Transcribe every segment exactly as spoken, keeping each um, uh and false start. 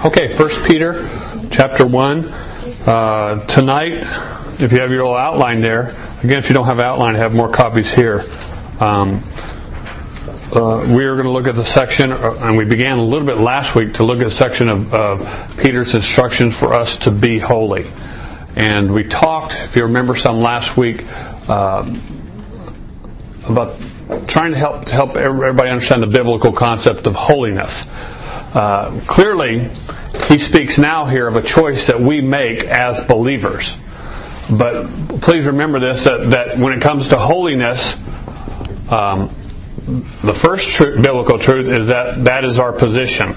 Okay, First Peter chapter one. Uh, tonight, if you have your little outline there, again, if you don't have an outline, I have more copies here. Um, uh, we are going to look at the section, uh, and we began a little bit last week to look at the section of uh, Peter's instructions for us to be holy. And we talked, if you remember some last week, uh, about trying to help to help everybody understand the biblical concept of holiness. Uh, clearly, he speaks now here of a choice that we make as believers. But please remember this, that, that when it comes to holiness, um, the first tr- biblical truth is that that is our position.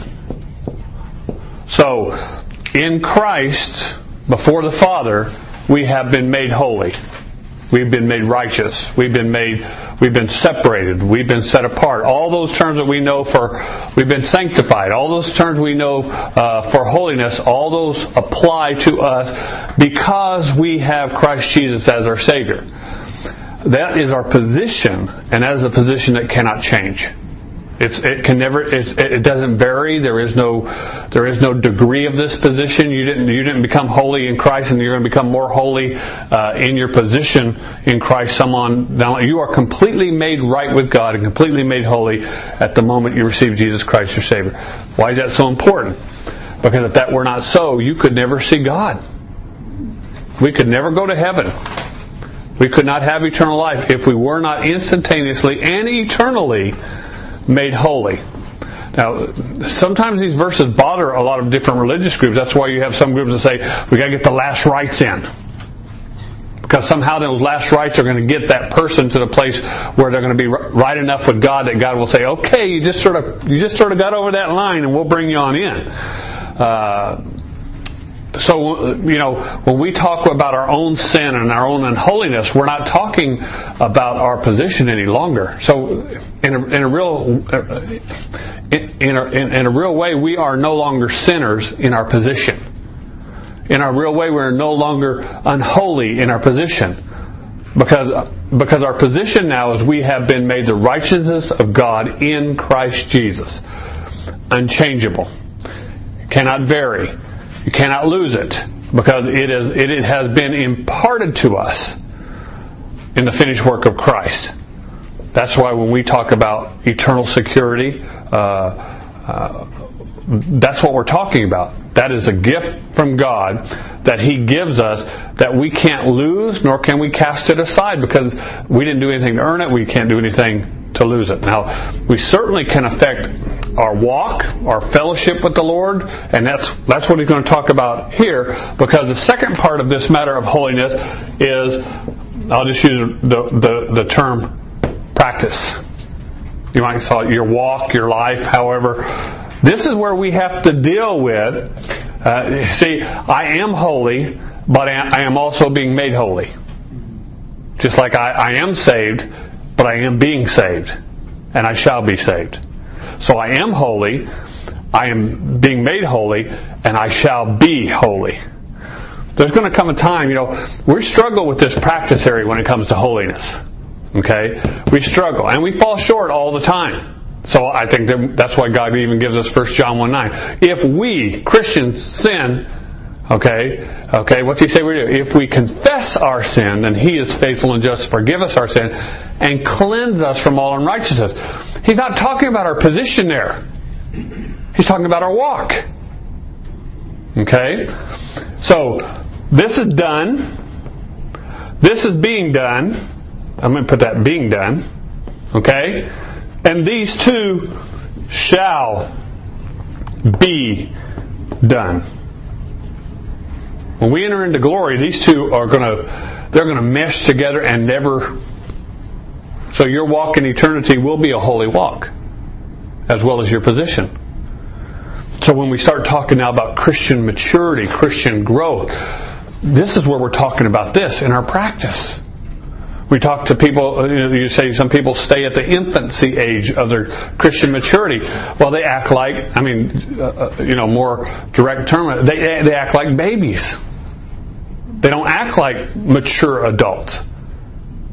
So, in Christ, before the Father, we have been made holy. We've been made righteous. We've been made, we've been separated. We've been set apart. All those terms that we know for, we've been sanctified. All those terms we know uh, for holiness, all those apply to us because we have Christ Jesus as our Savior. That is our position, and that is a position that cannot change. It's, it can never. It's, it doesn't vary. There is no. There is no degree of this position. You didn't. You didn't become holy in Christ, and you're going to become more holy uh, in your position in Christ. Someone. Now you are completely made right with God and completely made holy at the moment you receive Jesus Christ your Savior. Why is that so important? Because if that were not so, you could never see God. We could never go to heaven. We could not have eternal life if we were not instantaneously and eternally made holy. Now, sometimes these verses bother a lot of different religious groups. That's why you have some groups that say, we got to get the last rites in. Because somehow those last rites are going to get that person to the place where they're going to be right enough with God that God will say, okay, you just sort of you just sort of got over that line and we'll bring you on in. Uh, So, you know, when we talk about our own sin and our own unholiness, we're not talking about our position any longer. So, in a, in a real, in, in, a, in a real way, we are no longer sinners in our position. In our real way, we're no longer unholy in our position, because because our position now is we have been made the righteousness of God in Christ Jesus, unchangeable, cannot vary. You cannot lose it because it is it, it has been imparted to us in the finished work of Christ. That's why when we talk about eternal security, uh, uh, that's what we're talking about. That is a gift from God that He gives us that we can't lose, nor can we cast it aside because we didn't do anything to earn it. We can't do anything to lose it. Now, we certainly can affect our walk, our fellowship with the Lord, and that's that's what He's going to talk about here, because the second part of this matter of holiness is, I'll just use the the, the term practice. You might call it your walk, your life, however. This is where we have to deal with, uh, see, I am holy, but I am also being made holy. Just like I, I am saved, but I am being saved, and I shall be saved. So I am holy, I am being made holy, and I shall be holy. There's going to come a time, you know, we struggle with this practice area when it comes to holiness. Okay? We struggle, and we fall short all the time. So I think that that's why God even gives us First John one nine. If we, Christians, sin, okay, okay, what's He say we do? If we confess our sin, then He is faithful and just to forgive us our sin and cleanse us from all unrighteousness. He's not talking about our position there. He's talking about our walk. Okay? So, this is done. This is being done. I'm going to put that being done. Okay? And these two shall be done. When we enter into glory, these two are going to, they're going to mesh together and never. So your walk in eternity will be a holy walk, as well as your position. So when we start talking now about Christian maturity, Christian growth, this is where we're talking about this in our practice. We talk to people, you say some people stay at the infancy age of their Christian maturity. Well, they act like, I mean, uh, you know, more direct term, they, they act like babies. They don't act like mature adults.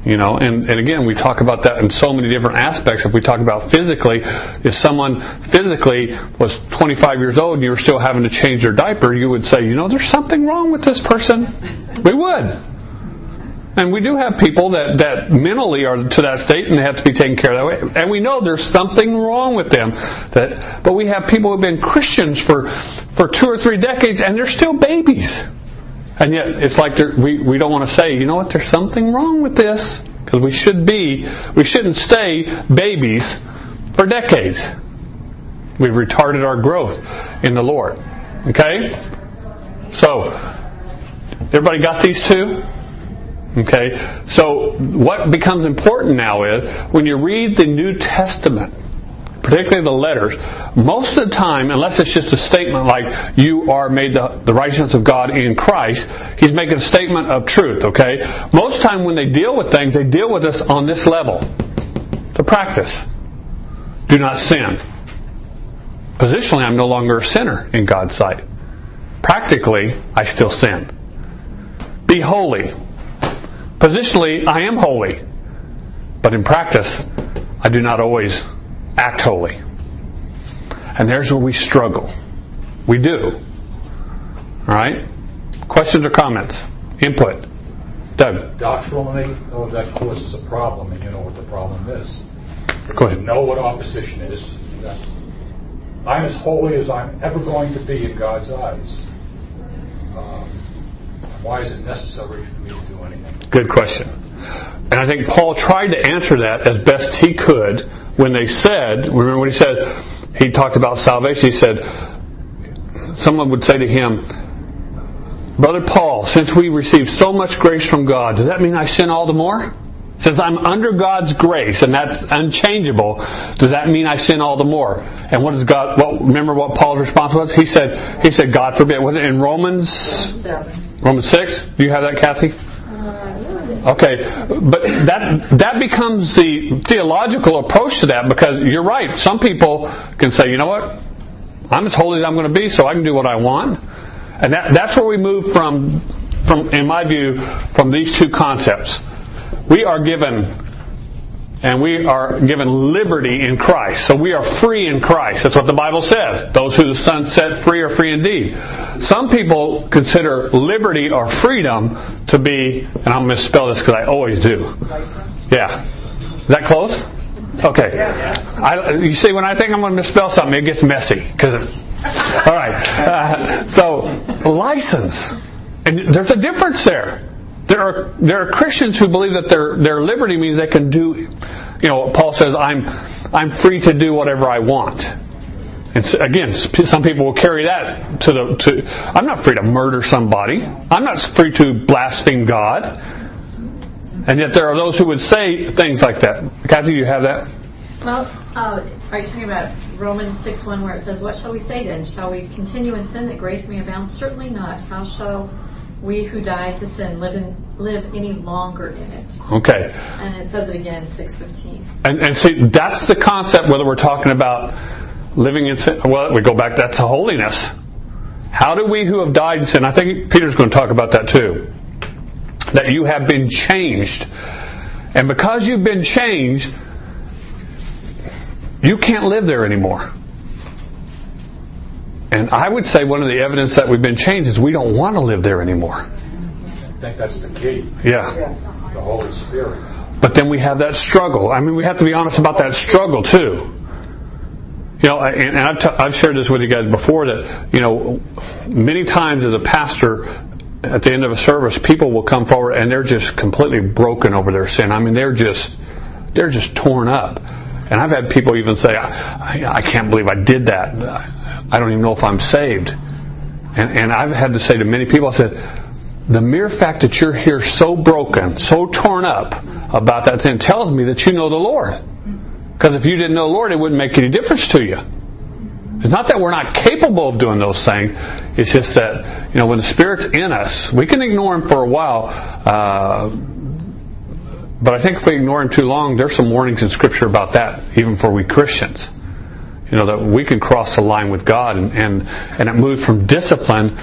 You know, and, and again, we talk about that in so many different aspects. If we talk about physically, if someone physically was twenty-five years old and you were still having to change their diaper, you would say, you know, there's something wrong with this person. We would. And we do have people that, that mentally are to that state and they have to be taken care of that way. And we know there's something wrong with them. That, but we have people who have been Christians for, for two or three decades and they're still babies. And yet, it's like we we don't want to say, you know what, there's something wrong with this. Because we should be, we shouldn't stay babies for decades. We've retarded our growth in the Lord. Okay? So, everybody got these two? Okay? So, what becomes important now is, when you read the New Testament, particularly the letters, most of the time, unless it's just a statement like, you are made the, the righteousness of God in Christ, he's making a statement of truth, okay? Most of the time when they deal with things, they deal with us on this level. The practice. Do not sin. Positionally, I'm no longer a sinner in God's sight. Practically, I still sin. Be holy. Positionally, I am holy. But in practice, I do not always act holy. And there's where we struggle. We do. Alright? Questions or comments? Input? Doug? Doctrinally, though, that causes a problem, and you know what the problem is. Go ahead. You know what opposition is. I'm as holy as I'm ever going to be in God's eyes. Um, why is it necessary for me to do anything? Good question. And I think Paul tried to answer that as best he could when they said, remember what he said? He talked about salvation. He said, someone would say to him, Brother Paul, since we receive so much grace from God, does that mean I sin all the more? Since I'm under God's grace and that's unchangeable, does that mean I sin all the more? And what does God? What, remember what Paul's response was? He said, "He said, God forbid." Was it in Romans? Romans six. Do you have that, Kathy? Okay, but that that becomes the theological approach to that, because you're right. Some people can say, you know what, I'm as holy as I'm going to be, so I can do what I want, and that that's where we move from, from in my view, from these two concepts. We are given, and we are given liberty in Christ. So we are free in Christ. That's what the Bible says. Those who the Son set free are free indeed. Some people consider liberty or freedom to be, and I'll misspell this because I always do. Yeah. Is that close? Okay. I, you see, when I think I'm going to misspell something, it gets messy. Cause all right. Uh, so, license. And there's a difference there. There are there are Christians who believe that their their liberty means they can do, you know, Paul says, I'm I'm free to do whatever I want. And so, again, some people will carry that to the to. I'm not free to murder somebody. I'm not free to blaspheme God. And yet there are those who would say things like that. Kathy, do you have that? Well, uh, are you talking about Romans six one, where it says, "What shall we say then? Shall we continue in sin that grace may abound? Certainly not. How shall we who died to sin live in, live any longer in it?" Okay. And it says it again, six fifteen. And, and see, that's the concept, whether we're talking about living in sin. Well, we go back, that's a holiness. How do we who have died in sin, I think Peter's going to talk about that too, that you have been changed. And because you've been changed, you can't live there anymore. And I would say one of the evidence that we've been changed is we don't want to live there anymore. I think that's the key. Yeah. The Holy Spirit. But then we have that struggle. I mean, we have to be honest about that struggle too. You know, and, and I've, t- I've shared this with you guys before that, you know, many times as a pastor, at the end of a service, people will come forward and they're just completely broken over their sin. I mean, they're just, they're just torn up. And I've had people even say, I, I can't believe I did that. I don't even know if I'm saved. And, and I've had to say to many people, I said, the mere fact that you're here so broken, so torn up about that thing tells me that you know the Lord. Because if you didn't know the Lord, it wouldn't make any difference to you. It's not that we're not capable of doing those things. It's just that, you know, when the Spirit's in us, we can ignore Him for a while. Uh, but I think if we ignore Him too long, there's some warnings in Scripture about that, even for we Christians. You know, that we can cross the line with God, and, and, and it moves from discipline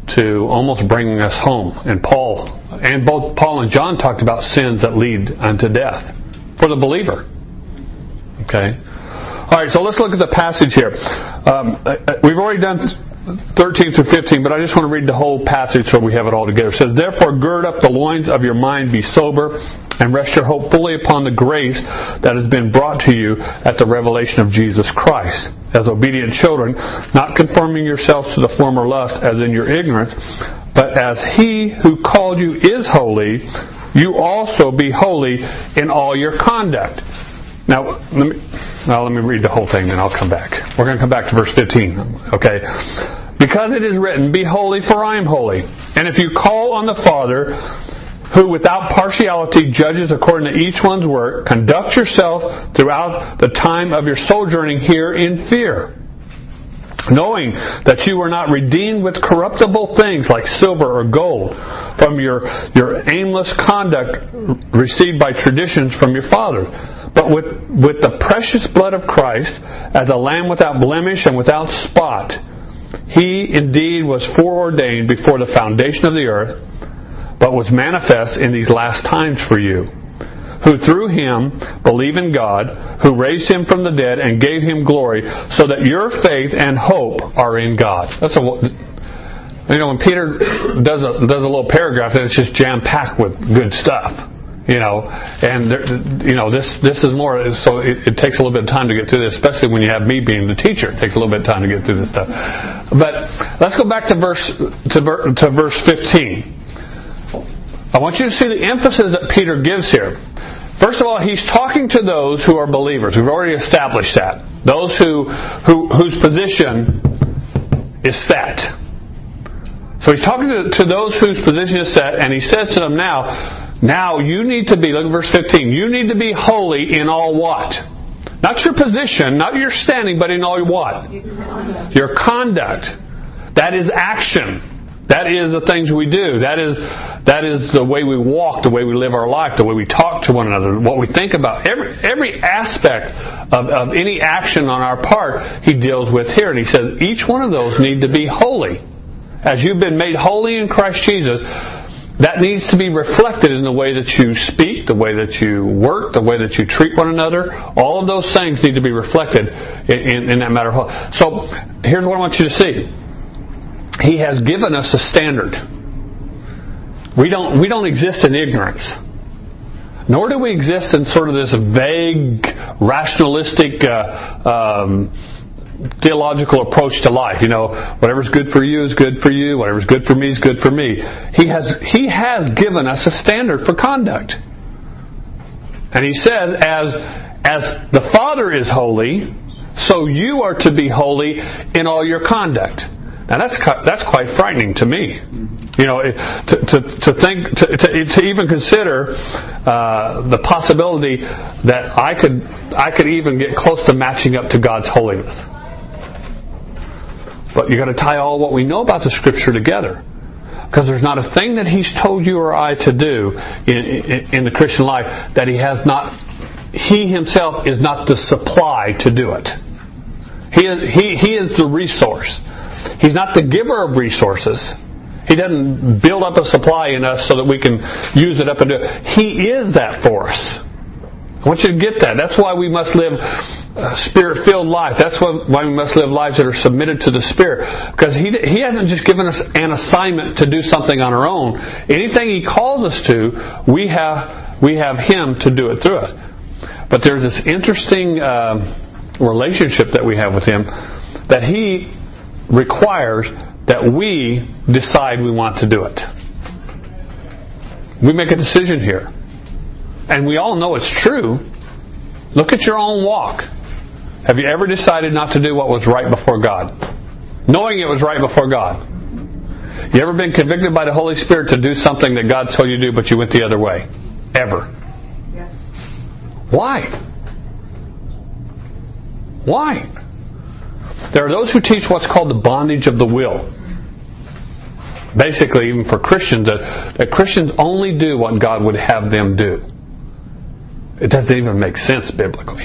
to almost bringing us home. And Paul, and both Paul and John talked about sins that lead unto death for the believer. Okay? All right, so let's look at the passage here. Um, we've already done thirteen through fifteen, but I just want to read the whole passage so we have it all together. It says, "Therefore gird up the loins of your mind, be sober, and rest your hope fully upon the grace that has been brought to you at the revelation of Jesus Christ. As obedient children, not conforming yourselves to the former lust as in your ignorance, but as He who called you is holy, you also be holy in all your conduct." Now, let me, now let me read the whole thing, then I'll come back. We're going to come back to verse fifteen. Okay. "Because it is written, be holy, for I am holy. And if you call on the Father, who without partiality judges according to each one's work, conduct yourself throughout the time of your sojourning here in fear, knowing that you were not redeemed with corruptible things like silver or gold from your, your aimless conduct received by traditions from your father, but with, with the precious blood of Christ, as a lamb without blemish and without spot. He indeed was foreordained before the foundation of the earth, but was manifest in these last times for you, who through Him believe in God, who raised Him from the dead and gave Him glory, so that your faith and hope are in God." That's a, you know, when Peter does a does a little paragraph, then it's just jam packed with good stuff. You know, and there, you know this this is more. So it, it takes a little bit of time to get through this, especially when you have me being the teacher. It takes a little bit of time to get through this stuff. But let's go back to verse to, to verse fifteen. I want you to see the emphasis that Peter gives here. First of all, he's talking to those who are believers. We've already established that. Those who, who whose position is set. So he's talking to, to those whose position is set, and he says to them now, now you need to be, look at verse fifteen, you need to be holy in all what? Not your position, not your standing, but in all what? Your conduct. Your conduct. That is action. That is the things we do. That is that is the way we walk, the way we live our life, the way we talk to one another, what we think about. Every every aspect of, of any action on our part, he deals with here. And he says each one of those need to be holy. As you've been made holy in Christ Jesus, that needs to be reflected in the way that you speak, the way that you work, the way that you treat one another. All of those things need to be reflected in, in, in that matter. So here's what I want you to see. He has given us a standard. We don't we don't exist in ignorance. Nor do we exist in sort of this vague, rationalistic, uh, um, theological approach to life. You know, whatever's good for you is good for you. Whatever's good for me is good for me. He has He has given us a standard for conduct. And He says, as as the Father is holy, so you are to be holy in all your conduct. Now that's that's quite frightening to me. You know, to to, to think to, to to even consider uh, the possibility that I could I could even get close to matching up to God's holiness. But you got to tie all what we know about the Scripture together, because there's not a thing that He's told you or I to do in, in, in the Christian life that He has not. He Himself is not the supply to do it. He is, he he is the resource. He's not the giver of resources. He doesn't build up a supply in us so that we can use it up and do it. He is that for us. I want you to get that. That's why we must live a Spirit-filled life. That's why we must live lives that are submitted to the Spirit. Because He He hasn't just given us an assignment to do something on our own. Anything He calls us to, we have we have Him to do it through us. But there's this interesting uh, relationship that we have with Him, that He requires that we decide we want to do it. We make a decision here. And we all know it's true. Look at your own walk. Have you ever decided not to do what was right before God? Knowing it was right before God. You ever been convicted by the Holy Spirit to do something that God told you to do, but you went the other way? Ever? Yes. Why? Why? There are those who teach what's called the bondage of the will. Basically, even for Christians, that, that Christians only do what God would have them do. It doesn't even make sense biblically.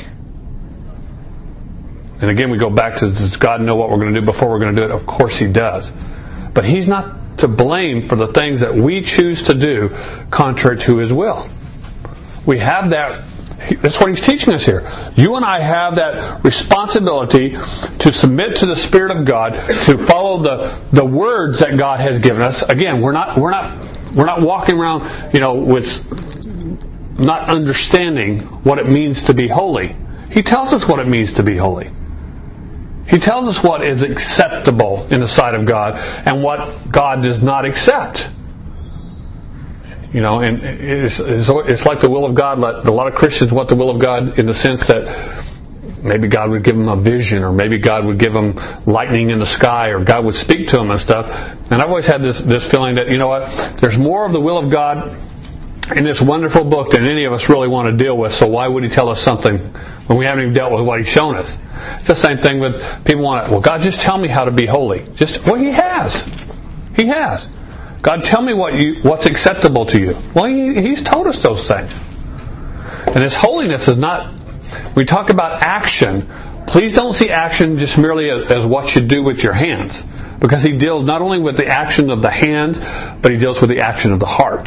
And again, we go back to, does God know what we're going to do before we're going to do it? Of course He does. But He's not to blame for the things that we choose to do contrary to His will. We have that. That's what He's teaching us here. You and I have that responsibility to submit to the Spirit of God, to follow the, the words that God has given us. Again, we're not we're not we're not walking around, you know, with not understanding what it means to be holy. He tells us what it means to be holy. He tells us what is acceptable in the sight of God and what God does not accept. You know, and it's, it's, it's like the will of God. A lot of Christians want the will of God in the sense that maybe God would give them a vision, or maybe God would give them lightning in the sky, or God would speak to them and stuff. And I've always had this, this feeling that, you know what, there's more of the will of God in this wonderful book than any of us really want to deal with, so why would He tell us something when we haven't even dealt with what He's shown us? It's the same thing with people want to, well, God, just tell me how to be holy. Just, well, He has. He has. God, tell me what you what's acceptable to you. Well, he, He's told us those things. And His holiness is not, we talk about action, please don't see action just merely as, as what you do with your hands. Because He deals not only with the action of the hands, but He deals with the action of the heart.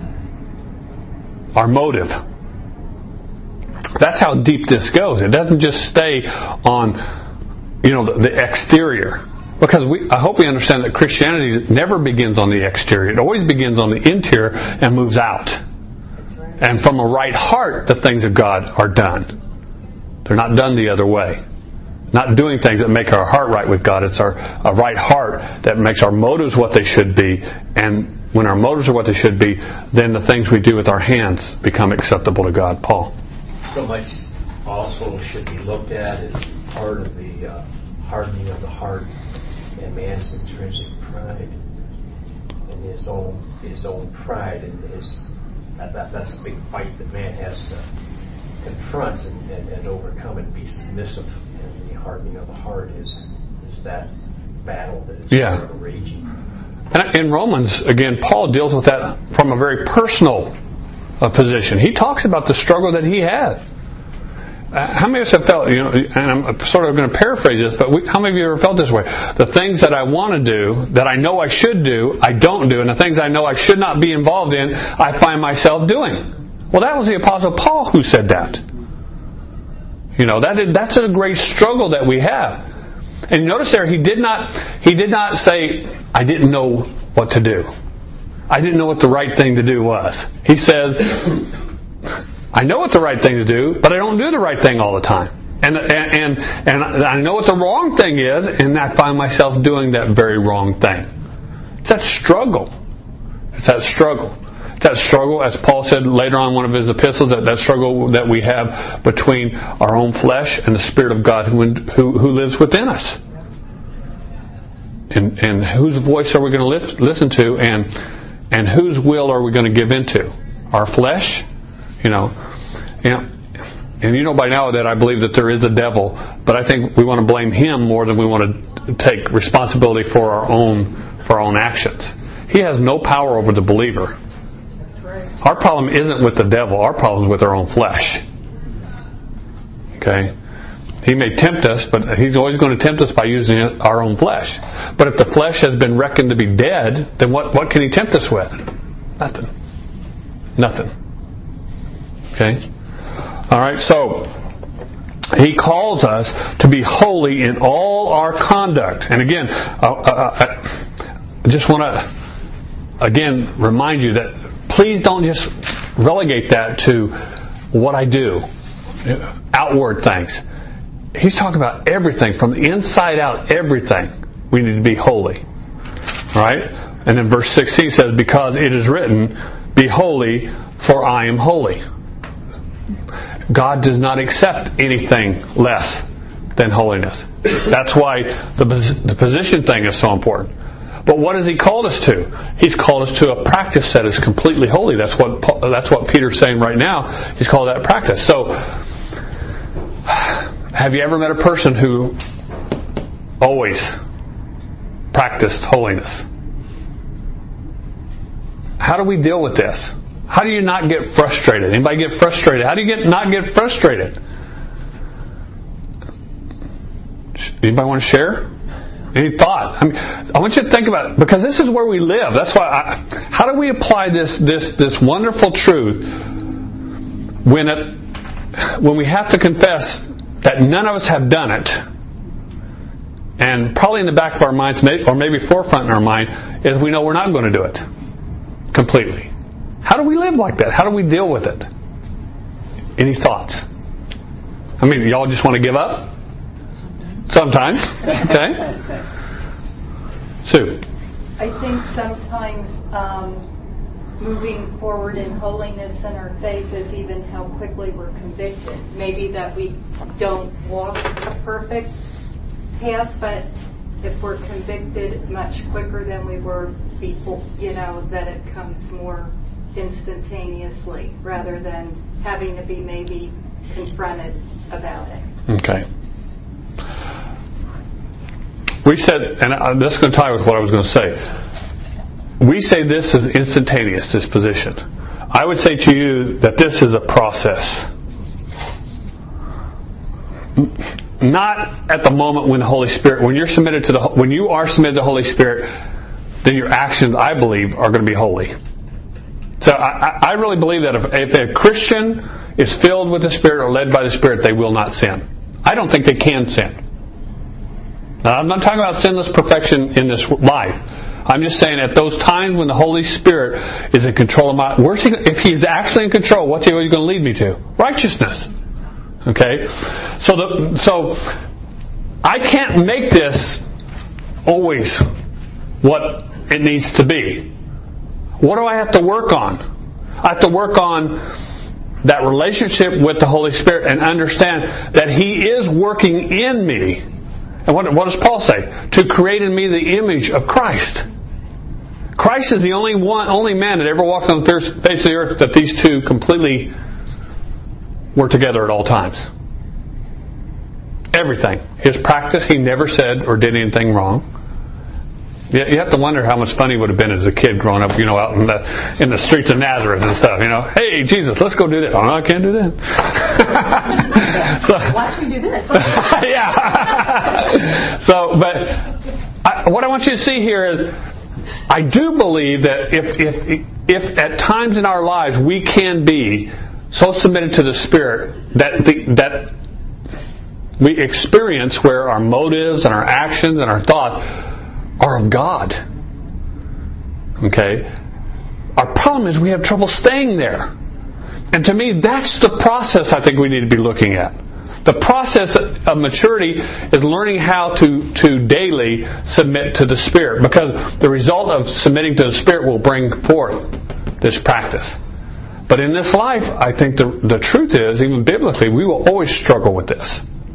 Our motive. That's how deep this goes. It doesn't just stay on, you know, the, the exterior. Because we, I hope we understand that Christianity never begins on the exterior. It always begins on the interior and moves out. That's right. And from a right heart, the things of God are done. They're not done the other way. Not doing things that make our heart right with God. It's our a right heart that makes our motives what they should be. And when our motives are what they should be, then the things we do with our hands become acceptable to God. Paul. So much also should be looked at as part of the uh, hardening of the heart and man's intrinsic pride and his own his own pride and his that, that that's a big fight that man has to confront and, and, and overcome and be submissive. And the hardening of the heart is is that battle that is yeah. sort of raging. And in Romans, again, Paul deals with that from a very personal uh, position. He talks about the struggle that he had. Uh, how many of us have felt, you know, and I'm sort of going to paraphrase this, but we, how many of you ever felt this way? The things that I want to do, that I know I should do, I don't do. And the things I know I should not be involved in, I find myself doing. Well, that was the Apostle Paul who said that. You know, that is, that's a great struggle that we have. And notice there, he did not he did not say, I didn't know what to do. I didn't know what the right thing to do was. He says, I know what the right thing to do, but I don't do the right thing all the time. And and and, and I know what the wrong thing is, and I find myself doing that very wrong thing. It's that struggle. It's that struggle. It's that struggle, as Paul said later on in one of his epistles, that, that struggle that we have between our own flesh and the Spirit of God who who, who lives within us. And and whose voice are we going to lift, listen to, and and whose will are we going to give into? Our flesh? You know, you know, and you know by now that I believe that there is a devil, but I think we want to blame him more than we want to take responsibility for our own for our own actions. He has no power over the believer. That's right. Our problem isn't with the devil. Our problem is with our own flesh. Okay? He may tempt us, but he's always going to tempt us by using our own flesh. But if the flesh has been reckoned to be dead, then what, what can he tempt us with? Nothing. Nothing. Okay? Alright, so he calls us to be holy in all our conduct. And again, uh, uh, I just want to again remind you that please don't just relegate that to what I do, outward things. He's talking about everything, from the inside out, everything. We need to be holy. Alright? And then verse sixteen says, because it is written, be holy, for I am holy. God does not accept anything less than holiness. That's why the, the position thing is so important. But what has He called us to? He's called us to a practice that is completely holy. That's what that's what Peter's saying right now. He's called that practice. So, have you ever met a person who always practiced holiness? How do we deal with this? How do you not get frustrated? Anybody get frustrated? How do you get not get frustrated? Anybody want to share? Any thought? I mean, I want you to think about it, because this is where we live. That's why. I, how do we apply this this this wonderful truth when it when we have to confess that none of us have done it, and probably in the back of our minds, or maybe forefront in our mind, is we know we're not going to do it completely. How do we live like that? How do we deal with it? Any thoughts? I mean, y'all just want to give up? Sometimes. Okay. Sue. I think sometimes um, moving forward in holiness and our faith is even how quickly we're convicted. Maybe that we don't walk a perfect path, but if we're convicted much quicker than we were before, you know, that it comes more instantaneously rather than having to be maybe confronted about it. Okay. We said, and this is going to tie with what I was going to say. We say this is instantaneous, this position. I would say to you that this is a process. Not at the moment when the Holy Spirit, when you're submitted to the, when you are submitted to the Holy Spirit, then your actions, I believe, are going to be holy. So I, I really believe that if, if a Christian is filled with the Spirit or led by the Spirit, they will not sin. I don't think they can sin. Now, I'm not talking about sinless perfection in this life. I'm just saying at those times when the Holy Spirit is in control of my... Where's he, if He's actually in control, what's He going to lead me to? Righteousness. Okay? So, the, so I can't make this always what it needs to be. What do I have to work on? I have to work on that relationship with the Holy Spirit and understand that He is working in me. And what, what does Paul say? To create in me the image of Christ. Christ is the only one, only man that ever walked on the face of the earth that these two completely were together at all times. Everything. His practice, He never said or did anything wrong. You have to wonder how much fun he would have been as a kid growing up, you know, out in the in the streets of Nazareth and stuff. You know, hey Jesus, let's go do this. Oh no, I can't do that. So, watch me do this. Yeah. So, but I, what I want you to see here is, I do believe that if if if at times in our lives we can be so submitted to the Spirit that the, that we experience where our motives and our actions and our thoughts are of God. Okay? Our problem is we have trouble staying there. And to me, that's the process I think we need to be looking at. The process of maturity is learning how to, to daily submit to the Spirit, because the result of submitting to the Spirit will bring forth this practice. But in this life, I think the, the truth is, even biblically, we will always struggle with this.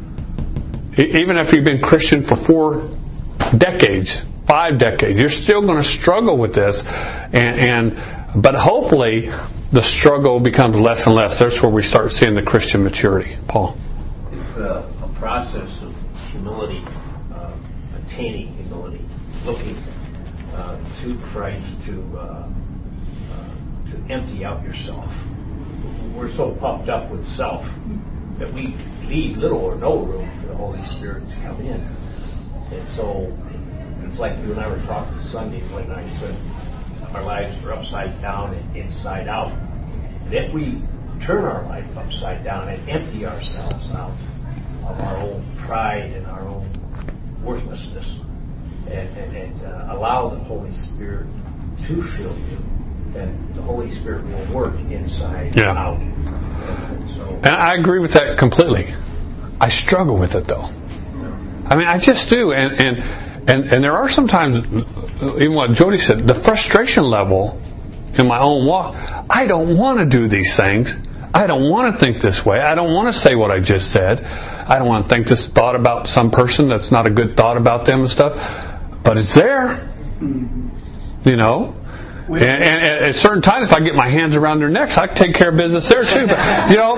Even if you've been Christian for four decades, five decades, you're still going to struggle with this, and, and but hopefully the struggle becomes less and less. That's where we start seeing the Christian maturity. Paul? It's a, a process of humility, uh, attaining humility, looking uh, to Christ to uh, uh, to empty out yourself. We're so puffed up with self that we leave little or no room for the Holy Spirit to come in. And so it's like you and I were talking Sunday when I said our lives are upside down and inside out. And if we turn our life upside down and empty ourselves out of our own pride and our own worthlessness and, and, and uh, allow the Holy Spirit to fill you, then the Holy Spirit will work inside yeah. and out. And, so, and I agree with that completely. I struggle with it though. I mean, I just do. And, and And and there are sometimes, even what Jody said, the frustration level in my own walk. I don't want to do these things. I don't want to think this way. I don't want to say what I just said. I don't want to think this thought about some person that's not a good thought about them and stuff. But it's there. You know? And, and, and at certain times, if I get my hands around their necks, I can take care of business there too. But, you know?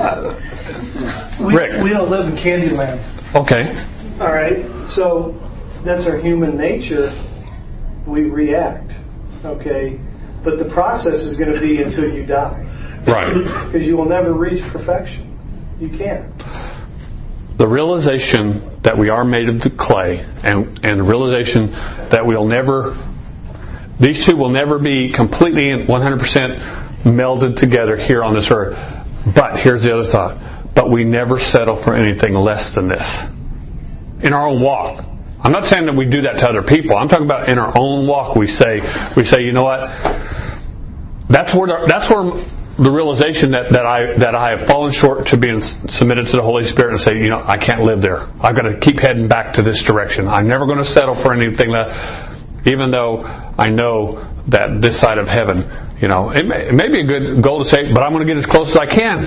Uh, we, Rick. We don't live in Candyland. Okay. All right. So that's our human nature. We react. Okay. But the process is going to be until you die. Right. Because you will never reach perfection. You can't. the realization that we are made of the clay, and, and the realization that we'll never, these two will never be completely and one hundred percent melded together here on this earth. But here's the other thought. But we never settle for anything less than this. In our own walk. I'm not saying that we do that to other people. I'm talking about in our own walk. We say, we say, you know what? That's where the, that's where the realization that, that I that I have fallen short to being submitted to the Holy Spirit and say, you know, I can't live there. I've got to keep heading back to this direction. I'm never going to settle for anything that, even though I know that this side of heaven, you know, it may, it may be a good goal to say, but I'm going to get as close as I can.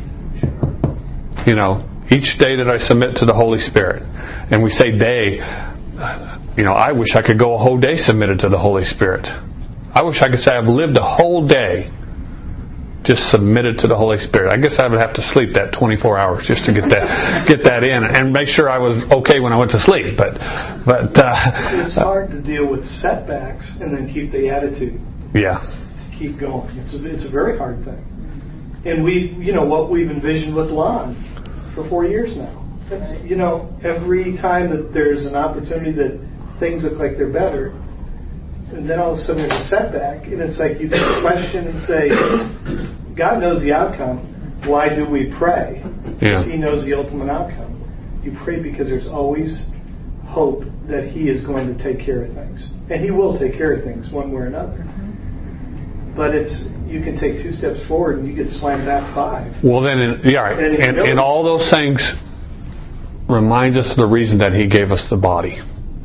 You know, each day that I submit to the Holy Spirit. And we say day, you know, I wish I could go a whole day submitted to the Holy Spirit. I wish I could say I've lived a whole day just submitted to the Holy Spirit. I guess I would have to sleep that twenty-four hours just to get that get that in and make sure I was okay when I went to sleep. But but uh, it's hard to deal with setbacks and then keep the attitude. Yeah. To keep going. It's a, it's a very hard thing. And we, you know, what we've envisioned with Lon for four years now. It's, you know, every time that there's an opportunity that things look like they're better, and then all of a sudden there's a setback, and it's like you question and say, God knows the outcome. Why do we pray? Yeah. If He knows the ultimate outcome. You pray because there's always hope that He is going to take care of things. And He will take care of things one way or another. But it's you can take two steps forward and you get slammed back five. Well, then, in, yeah, right. and, and, and all those things reminds us of the reason that He gave us the body.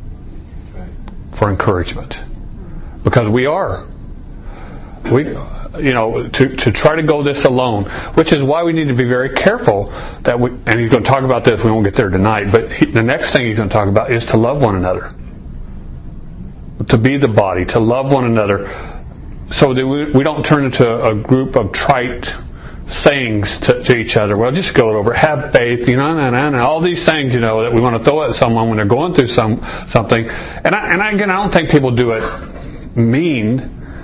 For encouragement. Because we are. We, you know, to, to try to go this alone, which is why we need to be very careful that we, and he's going to talk about this, we won't get there tonight, but he, the next thing he's going to talk about is to love one another. To be the body, to love one another, so that we, we don't turn into a, a group of trite sayings to, to each other. Well, just go over, have faith, you know, and, and, and all these things, you know, that we want to throw at someone when they're going through some something. And I, and I, again, I don't think people do it mean,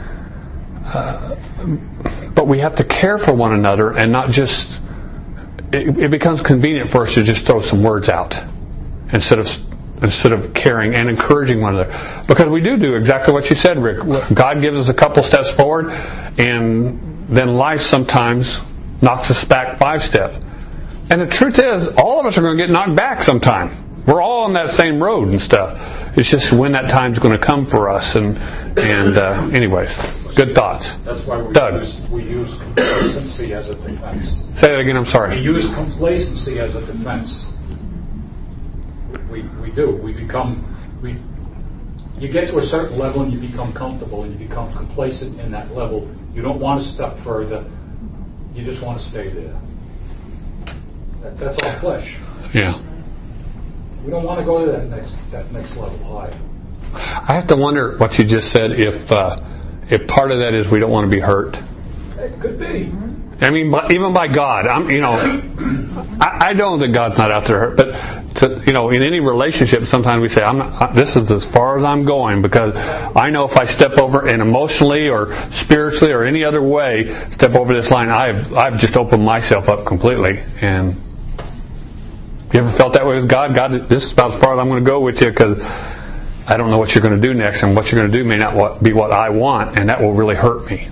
uh, but we have to care for one another and not just. It, it becomes convenient for us to just throw some words out instead of instead of caring and encouraging one another, because we do do exactly what you said, Rick. God gives us a couple steps forward, and then life sometimes knocks us back five steps. And the truth is, all of us are going to get knocked back sometime. We're all on that same road and stuff. It's just when that time's going to come for us. And and uh, anyways, good thoughts. That's why we Doug. use we use complacency as a defense. Say that again. I'm sorry. We use complacency as a defense. We we do. We become we. You get to a certain level and you become comfortable and you become complacent in that level. You don't want to step further. You just want to stay there. That, that's all flesh. Yeah. We don't want to go to that next that next level high. I have to wonder what you just said. If uh, if part of that is we don't want to be hurt. It could be. I mean, even by God, I'm, you know, I, I know that God's not out there, but to, you know, in any relationship, sometimes we say, "I'm not, this is as far as I'm going," because I know if I step over and emotionally or spiritually or any other way step over this line, I've I've just opened myself up completely. And you ever felt that way with God? God, this is about as far as I'm going to go with you because I don't know what you're going to do next, and what you're going to do may not be what I want, and that will really hurt me.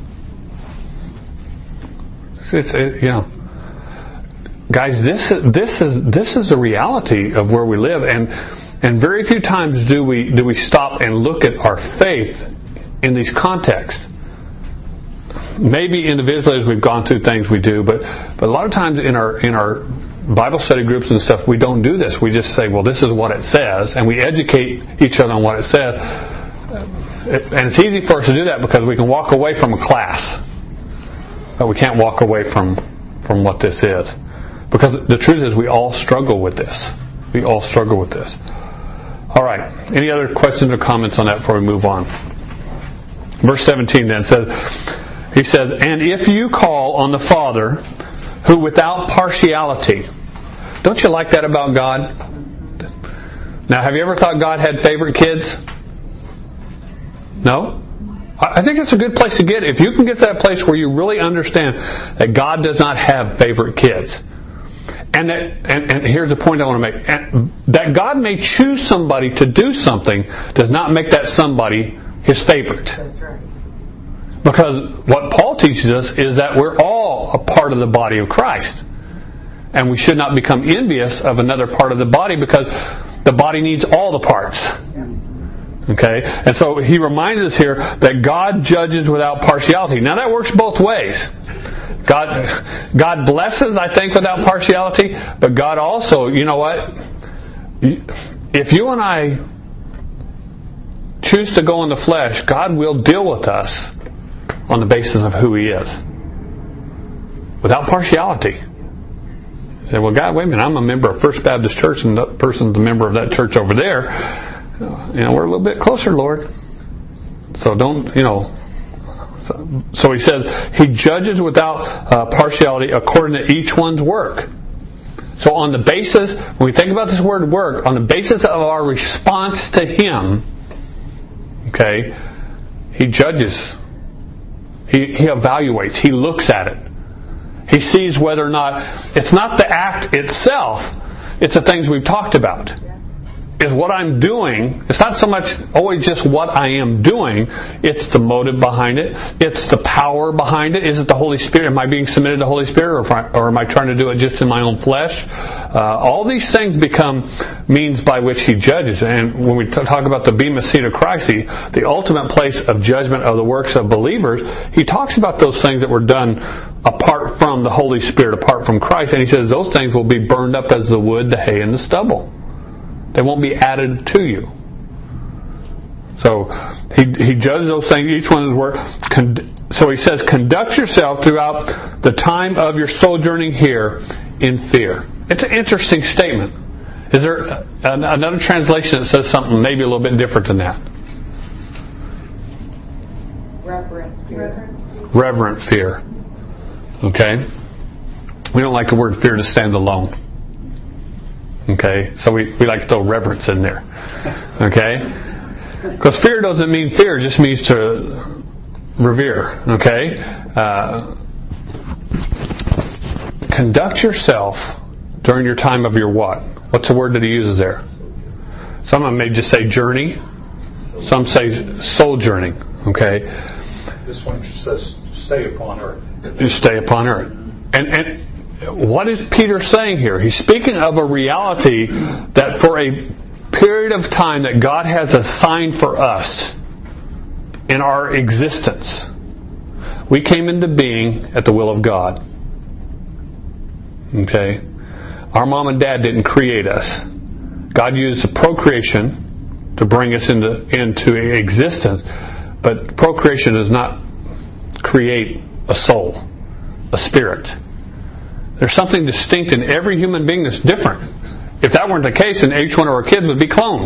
It's, it, you know, guys, this is this is this is the reality of where we live, and and very few times do we do we stop and look at our faith in these contexts. Maybe individually as we've gone through things we do, but but a lot of times in our in our Bible study groups and stuff we don't do this. We just say, well, this is what it says, and we educate each other on what it says. And it's easy for us to do that because we can walk away from a class. But we can't walk away from, from what this is. Because the truth is we all struggle with this. We all struggle with this. All right. Any other questions or comments on that before we move on? Verse seventeen then says, he says, "And if you call on the Father, who without partiality..." Don't you like that about God? Now, have you ever thought God had favorite kids? No? I think it's a good place to get. If you can get to that place where you really understand that God does not have favorite kids, And, that, and, and here's the point I want to make. And that God may choose somebody to do something does not make that somebody His favorite. That's right. Because what Paul teaches us is that we're all a part of the body of Christ. And we should not become envious of another part of the body because the body needs all the parts. Okay? And so he reminds us here that God judges without partiality. Now that works both ways. God, God blesses, I think, without partiality, but God also, you know what? If you and I choose to go in the flesh, God will deal with us on the basis of who He is. Without partiality. You say, well, God, wait a minute, I'm a member of First Baptist Church and the person's a member of that church over there. You know, we're a little bit closer, Lord. So don't, you know... So, so he says, He judges without uh, partiality according to each one's work. So on the basis, when we think about this word work, on the basis of our response to Him, okay, He judges. He, he evaluates. He looks at it. He sees whether or not, it's not the act itself, it's the things we've talked about. Is what I'm doing, it's not so much always just what I am doing, it's the motive behind it, it's the power behind it. Is it the Holy Spirit? Am I being submitted to the Holy Spirit, or, I, or am I trying to do it just in my own flesh? Uh, all these things become means by which He judges. And when we t- talk about the bema seat of Christ, he, the ultimate place of judgment of the works of believers, He talks about those things that were done apart from the Holy Spirit, apart from Christ, and He says those things will be burned up as the wood, the hay, and the stubble. They won't be added to you. So he he judges those things, each one is work. So he says, conduct yourself throughout the time of your sojourning here in fear. It's an interesting statement. Is there another translation that says something maybe a little bit different than that? Reverent fear. Reverent fear. Okay? We don't like the word fear to stand alone. Okay, so we, we like to throw reverence in there. Okay? Because fear doesn't mean fear, it just means to revere. Okay? Uh, conduct yourself during your time of your what? What's the word that he uses there? Some of them may just say journey. Some say sojourning. Okay? This one says stay upon earth. You stay upon earth. And and what is Peter saying here? He's speaking of a reality that for a period of time that God has assigned for us in our existence, we came into being at the will of God. Okay? Our mom and dad didn't create us. God used the procreation to bring us into, into existence, but procreation does not create a soul, a spirit. There's something distinct in every human being that's different. If that weren't the case, then each one of our kids would be clones.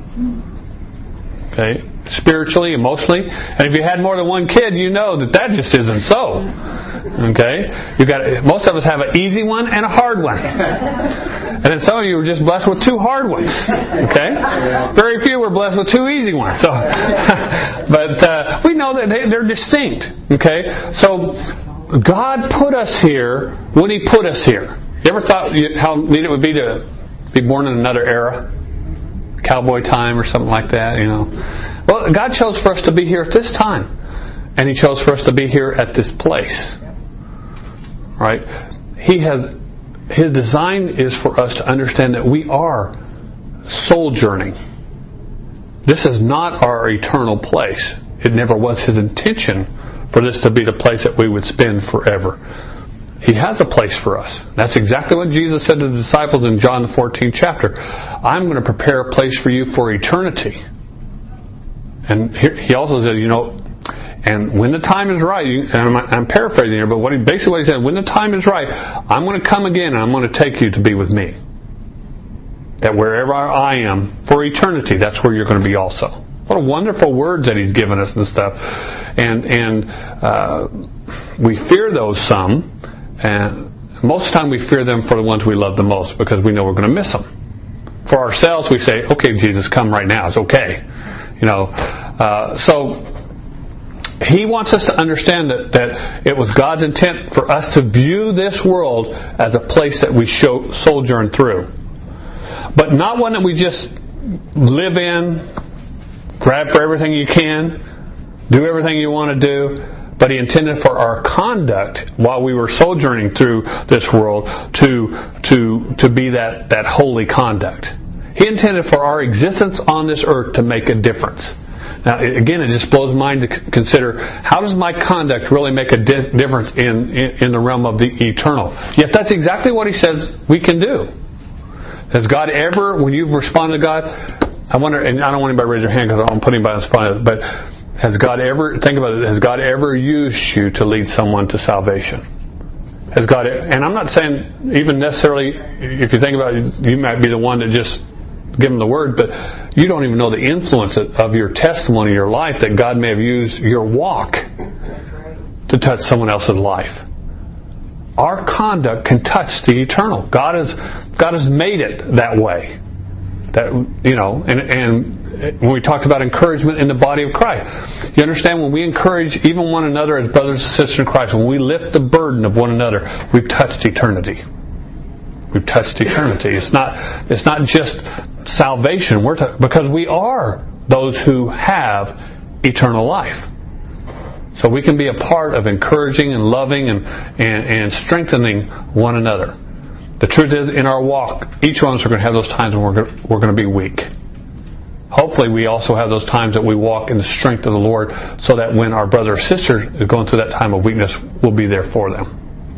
Okay? Spiritually, emotionally. And if you had more than one kid, you know that that just isn't so. Okay? You got most of us have an easy one and a hard one. And then some of you were just blessed with two hard ones. Okay? Very few were blessed with two easy ones. So, but uh, we know that they, they're distinct. Okay? So God put us here when He put us here. You ever thought how neat it would be to be born in another era? Cowboy time or something like that, you know. Well, God chose for us to be here at this time. And He chose for us to be here at this place. Right? He has, His design is for us to understand that we are sojourning. This is not our eternal place. It never was His intention for this to be the place that we would spend forever. He has a place for us. That's exactly what Jesus said to the disciples in John the fourteenth chapter. I'm going to prepare a place for you for eternity. And He also said, you know, and when the time is right, and I'm, I'm paraphrasing here, but what he, basically what he said, when the time is right, I'm going to come again and I'm going to take you to be with me. That wherever I am, for eternity, that's where you're going to be also. What a wonderful words that He's given us and stuff. And and uh, we fear those some, and most of the time we fear them for the ones we love the most because we know we're going to miss them. For ourselves, we say, okay, Jesus, come right now. It's okay. You know. Uh, so He wants us to understand that, that it was God's intent for us to view this world as a place that we show, sojourn through. But not one that we just live in, grab for everything you can, do everything you want to do. But He intended for our conduct while we were sojourning through this world to to to be that, that holy conduct. He intended for our existence on this earth to make a difference. Now, again, it just blows my mind to consider, how does my conduct really make a di- difference in, in, in the realm of the eternal? Yet that's exactly what He says we can do. Has God ever, when you've responded to God, I wonder, and I don't want anybody to raise their hand because I don't put anybody on the spot, but has God ever, think about it, has God ever used you to lead someone to salvation? Has God, and I'm not saying even necessarily, if you think about it, you might be the one that just give them the word, but you don't even know the influence of your testimony, your life, that God may have used your walk to touch someone else's life. Our conduct can touch the eternal. God has God has made it that way. That, you know, and, and when we talked about encouragement in the body of Christ, you understand, when we encourage even one another as brothers and sisters in Christ, when we lift the burden of one another, we've touched eternity. We've touched eternity. It's not it's not just salvation. We're t- because we are those who have eternal life. So we can be a part of encouraging and loving and, and, and strengthening one another. The truth is, in our walk, each one of us are going to have those times when we're going to, we're going to be weak. Hopefully we also have those times that we walk in the strength of the Lord, so that when our brother or sister is going through that time of weakness, we'll be there for them.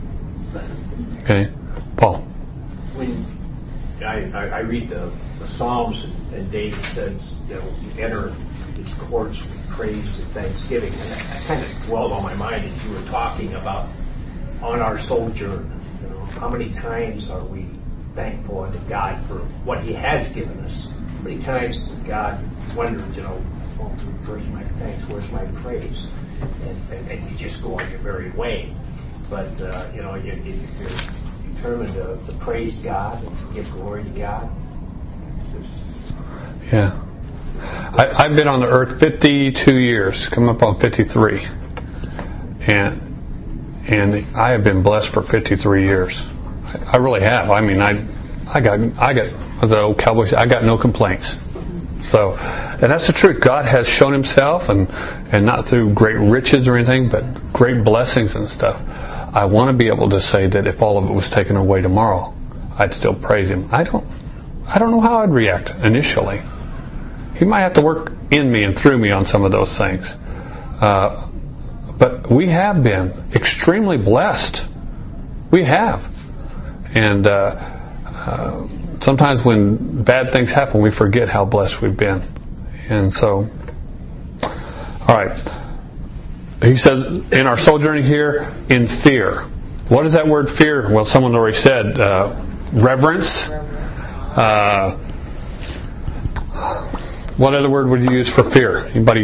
Okay? Paul? When I, I, I read the, the Psalms, and David says, you know, you enter His courts with praise and thanksgiving. And that kind of dwelled on my mind as you were talking about on our sojourn. You know, how many times are we thankful unto God for what He has given us? How many times God wondered, you know, oh, where's my thanks, where's my praise? And, and, and you just go on your merry way. But, uh, you know, if you're determined to, to praise God and to give glory to God. Yeah. I, I've been on the earth fifty-two years, coming up on fifty-three. And and I have been blessed for fifty-three years. I, I really have. I mean, I I got, I got, as the old cowboy said, I got no complaints. So, and that's the truth. God has shown Himself, and, and not through great riches or anything, but great blessings and stuff. I want to be able to say that if all of it was taken away tomorrow, I'd still praise Him. I don't, I don't know how I'd react initially. He might have to work in me and through me on some of those things. Uh, but we have been extremely blessed. We have. And uh, uh, sometimes when bad things happen, we forget how blessed we've been. And so, all right. He says, in our sojourning here, in fear. What is that word fear? Well, someone already said uh, reverence. Uh, what other word would you use for fear? Anybody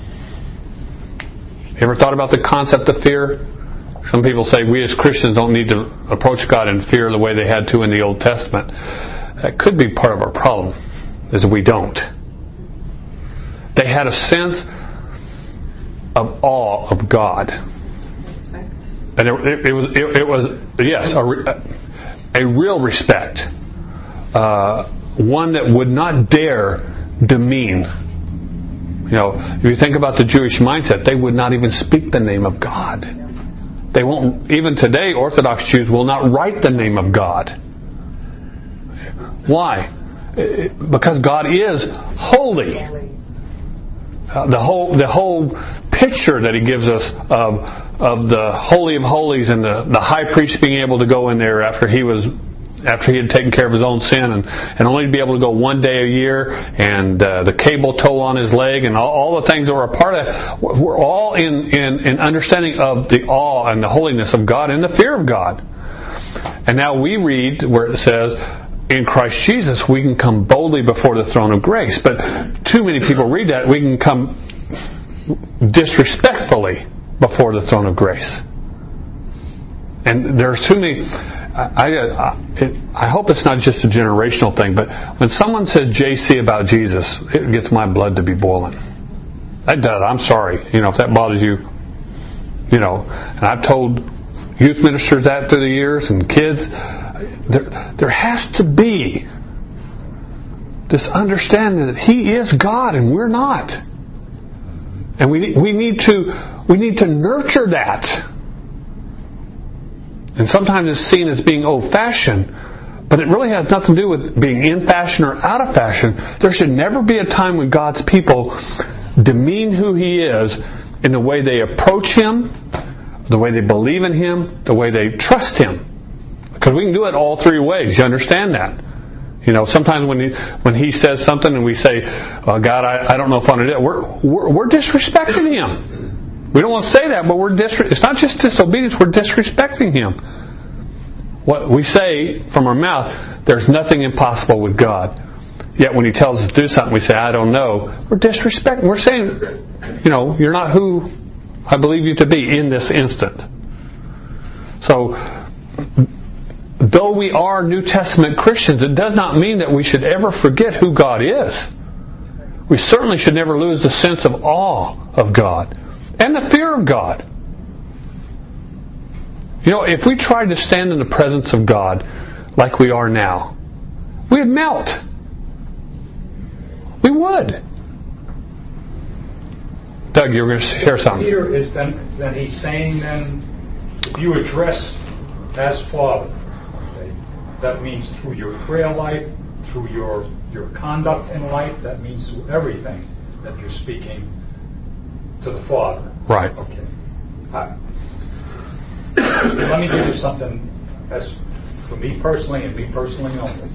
ever thought about the concept of fear? Some people say we as Christians don't need to approach God in fear the way they had to in the Old Testament. That could be part of our problem, is we don't. They had a sense of awe of God. Respect. And it, it, it was, it, it was yes, a, a real respect. Uh, one that would not dare demean. You know, if you think about the Jewish mindset, they would not even speak the name of God. They won't, even today, Orthodox Jews will not write the name of God. Why? Because God is holy. Uh, the whole the whole picture that He gives us of of the Holy of Holies and the, the high priest being able to go in there after he was after he had taken care of his own sin, and, and only to be able to go one day a year, and uh, the cable toe on his leg, and all, all the things that were a part of it, we're all in, in, in understanding of the awe and the holiness of God and the fear of God. And now we read where it says, in Christ Jesus we can come boldly before the throne of grace. But too many people read that, we can come disrespectfully before the throne of grace. And there's too many... I, I, it, I hope it's not just a generational thing, but when someone says J C about Jesus, it gets my blood to be boiling. That does. I'm sorry. You know, if that bothers you. You know, and I've told youth ministers that through the years and kids. There, there has to be this understanding that He is God and we're not. And we we need to we need to nurture that. And sometimes it's seen as being old-fashioned, but it really has nothing to do with being in fashion or out of fashion. There should never be a time when God's people demean who He is in the way they approach Him, the way they believe in Him, the way they trust Him. Because we can do it all three ways. You understand that? You know, sometimes when he, when he says something and we say, oh, God, I, I don't know if I want to do it, we're, we're, we're disrespecting Him. We don't want to say that, but we're disre- it's not just disobedience, we're disrespecting Him. What we say from our mouth, there's nothing impossible with God. Yet when He tells us to do something, we say, I don't know. We're disrespecting. We're saying, you know, you're not who I believe you to be in this instant. So, though we are New Testament Christians, it does not mean that we should ever forget who God is. We certainly should never lose the sense of awe of God and the fear of God. You know, if we tried to stand in the presence of God like we are now, we'd melt. We would. Doug, you were going to share something. Peter is then, then he's saying then, if you address as Father, okay, that means through your prayer life, through your your conduct in life, that means through everything that you're speaking to the Father. Right. Okay. Hi. Let me give you something as for me personally and me personally only.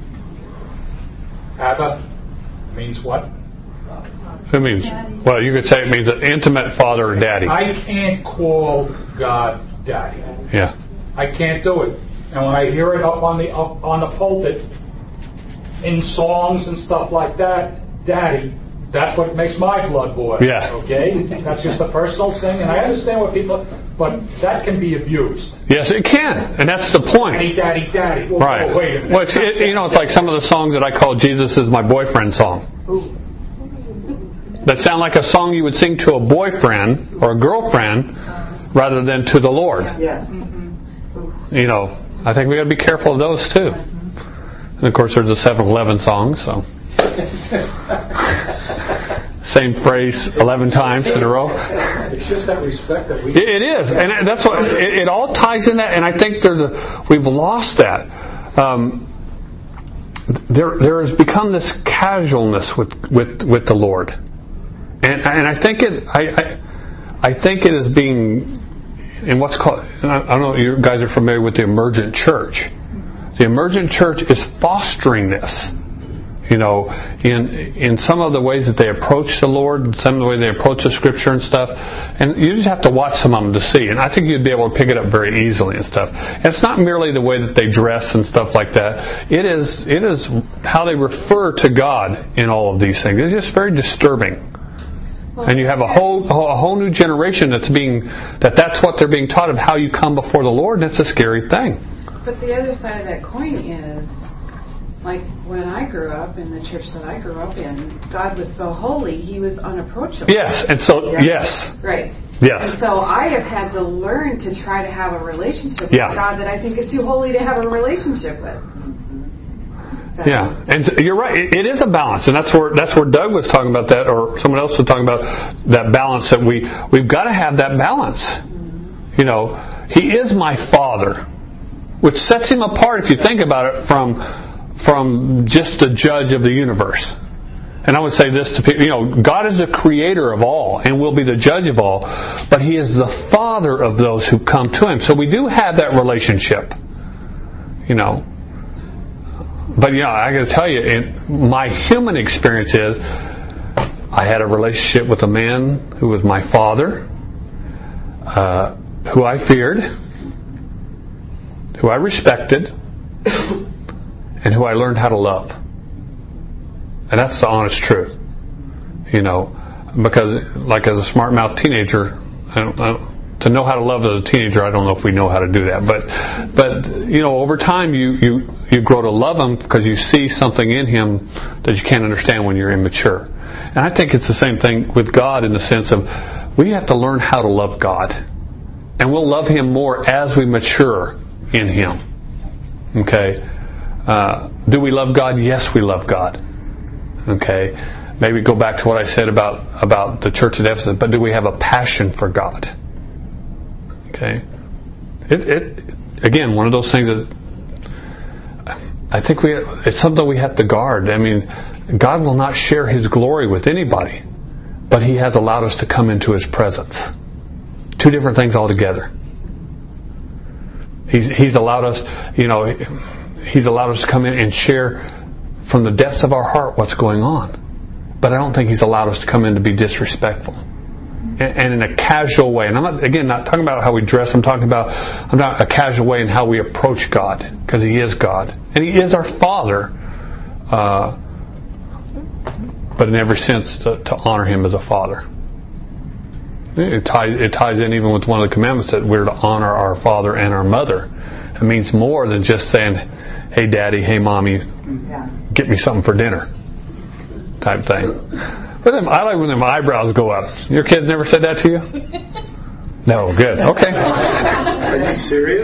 Abba means what? It means, well, you could say it means an intimate father or daddy. I can't call God daddy. Yeah. I can't do it. And when I hear it up on the up on the pulpit in songs and stuff like that, daddy, that's what makes my blood boil. Yeah. Okay? That's just a personal thing, and I understand what people, but that can be abused. Yes, it can, and that's the point. Daddy, daddy, daddy. Well, Right. oh, wait a minute. Well, it's, it, you know, it's like some of the songs that I call Jesus is my boyfriend song. That sound like a song you would sing to a boyfriend or a girlfriend rather than to the Lord. Yes. You know, I think we got to be careful of those too. And of course, there's the seven eleven song, so same phrase eleven times in a row. It's just that respect that we. It is, and that's what it, it all ties in that. And I think there's a we've lost that. Um, there, there has become this casualness with with, with the Lord, and and I think it, I, I, I think it is being, in what's called. I don't know if you guys are familiar with the emergent church. The emergent church is fostering this. You know, in in some of the ways that they approach the Lord, some of the ways they approach the Scripture and stuff, and you just have to watch some of them to see. And I think you'd be able to pick it up very easily and stuff. And it's not merely the way that they dress and stuff like that. It is it is how they refer to God in all of these things. It's just very disturbing. And you have a whole a whole new generation that's being that that's what they're being taught of how you come before the Lord, and it's a scary thing. But the other side of that coin is, like when I grew up in the church that I grew up in, God was so holy, He was unapproachable. Yes, and so, yeah. yes. Right. Yes. And so I have had to learn to try to have a relationship with yeah. God that I think is too holy to have a relationship with. So. Yeah, and you're right. It, it is a balance, and that's where that's where Doug was talking about that, or someone else was talking about that balance. That we we've got to have that balance. Mm-hmm. You know, He is my Father, which sets Him apart, if you think about it, from from just the judge of the universe. And I would say this to people, you know, God is the creator of all and will be the judge of all, but He is the Father of those who come to Him. So we do have that relationship, you know. But, you know, I got to tell you, in my human experience is I had a relationship with a man who was my father, uh, who I feared, who I respected, and who I learned how to love. And that's the honest truth. You know, because like as a smart-mouthed teenager, I don't, I don't, to know how to love as a teenager, I don't know if we know how to do that. But, but you know, over time you, you, you grow to love Him because you see something in Him that you can't understand when you're immature. And I think it's the same thing with God in the sense of we have to learn how to love God. And we'll love Him more as we mature in Him. Okay? Uh, do we love God? Yes, we love God. Okay? Maybe go back to what I said about, about the church at Ephesus, but do we have a passion for God? Okay? It, it again, one of those things that I think we it's something we have to guard. I mean, God will not share His glory with anybody, but He has allowed us to come into His presence. Two different things altogether. He's, he's allowed us, you know, He's allowed us to come in and share from the depths of our heart what's going on. But I don't think He's allowed us to come in to be disrespectful. And, and in a casual way. And I'm not, again, not talking about how we dress. I'm talking about I'm not a casual way in how we approach God. Because He is God. And He is our Father. Uh, but in every sense, to, to honor Him as a Father. It ties, it ties in even with one of the commandments that we're to honor our father and our mother. It means more than just saying, hey daddy, hey mommy, get me something for dinner type thing. But then, I like when them eyebrows go up. Your kids never said that to you? No, good. Okay. Are you serious?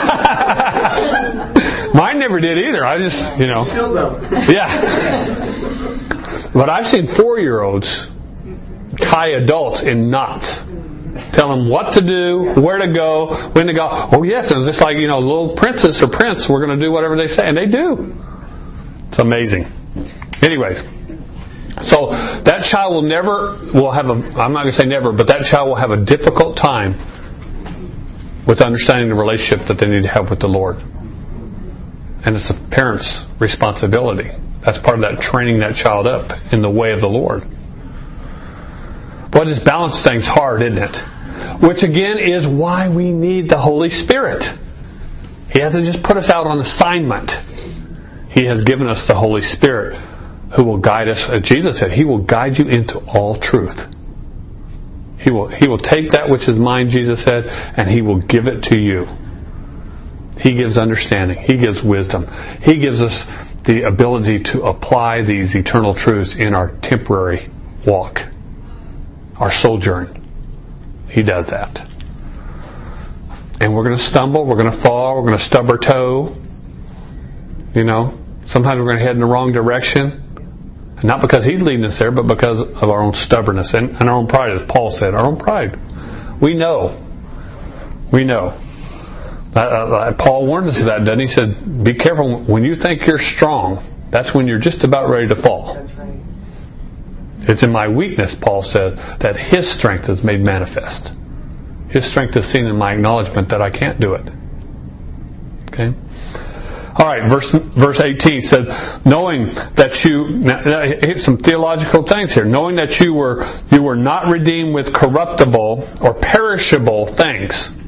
Mine never did either. I just, you know. Still don't. Yeah. But I've seen four-year-olds tie adults in knots. Tell them what to do, where to go, when to go. Oh yes, and it's just like, you know, little princess or prince, we're going to do whatever they say. And they do. It's amazing. Anyways. So that child will never, will have a, I'm not going to say never, but that child will have a difficult time with understanding the relationship that they need to have with the Lord. And it's the parent's responsibility. That's part of that training that child up in the way of the Lord. Boy, this balance thing's hard, isn't it? Which again is why we need the Holy Spirit. He hasn't just put us out on assignment. He has given us the Holy Spirit who will guide us. As Jesus said, He will guide you into all truth. He will, he will take that which is mine, Jesus said, and He will give it to you. He gives understanding. He gives wisdom. He gives us the ability to apply these eternal truths in our temporary walk. Our sojourn. He does that. And we're going to stumble, we're going to fall, we're going to stub our toe. You know, sometimes we're going to head in the wrong direction. Not because He's leading us there, but because of our own stubbornness and, and our own pride, as Paul said, our own pride. We know. We know. Uh, uh, Paul warns us of that, doesn't he? He said, be careful when you think you're strong. That's when you're just about ready to fall. That's right. It's in my weakness, Paul said, that His strength is made manifest. His strength is seen in my acknowledgement that I can't do it. Okay? All right, verse verse eighteen said, knowing that you, now, here's some theological things here. Knowing that you were you were not redeemed with corruptible or perishable things.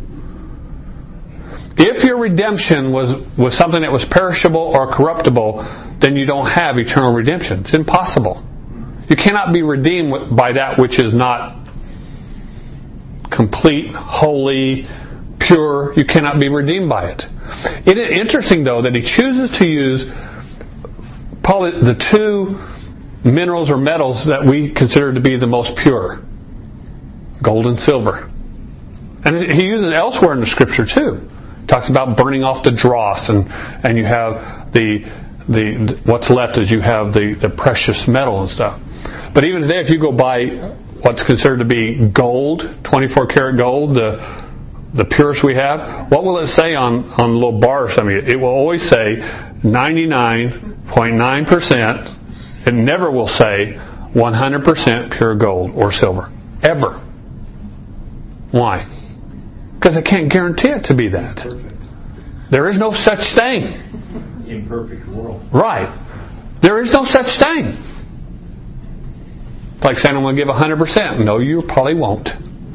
If your redemption was, was something that was perishable or corruptible, then you don't have eternal redemption. It's impossible. You cannot be redeemed by that which is not complete, holy, pure. You cannot be redeemed by it. It is interesting, though, that he chooses to use probably the two minerals or metals that we consider to be the most pure. Gold and silver. And he uses it elsewhere in the Scripture, too. He talks about burning off the dross, and, and you have the, the what's left is you have the, the precious metal and stuff. But even today, if you go buy what's considered to be gold, twenty-four karat gold, the the purest we have, what will it say on, on the little bars? I mean, it will always say ninety-nine point nine percent. It never will say one hundred percent pure gold or silver. Ever. Why? Because I can't guarantee it to be that. There is no such thing. Imperfect world. Right. There is no such thing. It's like saying I'm going to give one hundred percent. No, you probably won't.